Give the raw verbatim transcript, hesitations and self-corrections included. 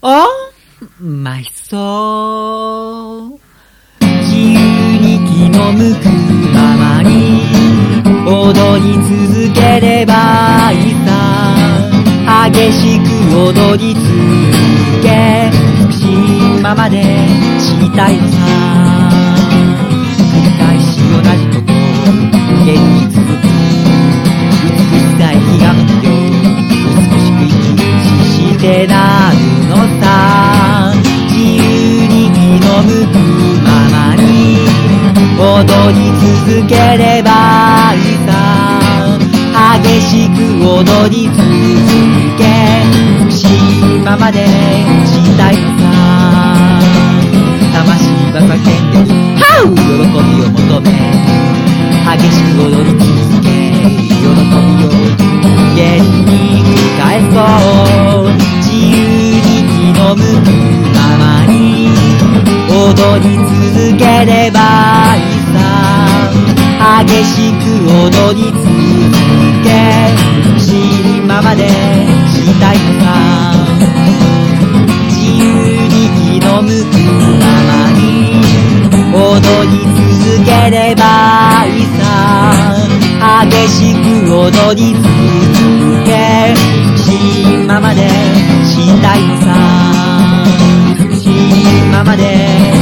おまいそう自由に気の向くままに踊り続ければいいさ激しく踊り続け美しいままでしたいのさ繰り返し同じこと無限に続く美しさへ気が向くよ美しく生きしてなるのさ自由に気の向くままに踊り続ければいいさ激しく踊り続け美しいままでしたいのさ魂は叫んでるハウ喜びを求め激しく踊り続け喜びを無限に繰り返そう自由に気の向くままに踊り続ければいいさ激しく踊り続け美しいままでしたいのさ自由に気の向くままに踊り続ければいいさ激しく踊り続け美しいままでしたいのさ美しいままで